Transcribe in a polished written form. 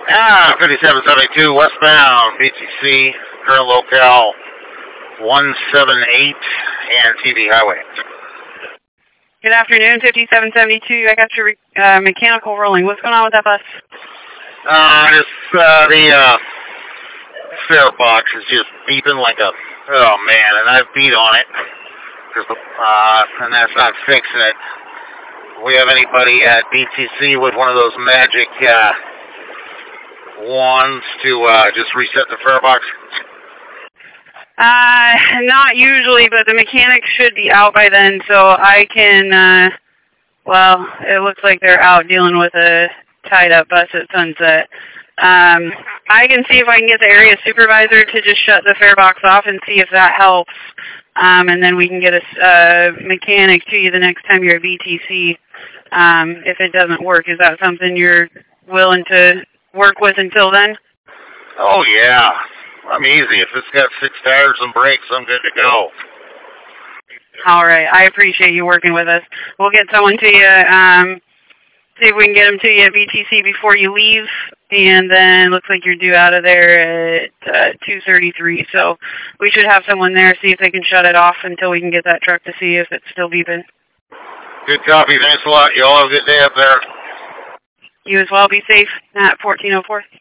5772 westbound, BTC, current locale 178 and TV Highway. Good afternoon, 5772. I got your mechanical rolling. What's going on with that bus? The fare box is just beeping like a, oh man, and I've beat on it, and that's not fixing it. We have anybody at BTC with one of those magic wands to just reset the fare box? Not usually, but the mechanics should be out by then, so I can, well, it looks like they're out dealing with a tied-up bus at Sunset. I can see if I can get the area supervisor to just shut the fare box off and see if that helps, and then we can get a mechanic to you the next time you're at BTC. If it doesn't work, is that something you're willing to work with until then? Oh, yeah. I'm easy. If it's got 6 tires and brakes, I'm good to go. All right. I appreciate you working with us. We'll get someone to you, see if we can get them to you at BTC before you leave, and then looks like you're due out of there at 2:33, so we should have someone there, see if they can shut it off until we can get that truck to see if it's still beeping. Good copy. Thanks a lot. You all have a good day up there. You as well. Be safe at 1404.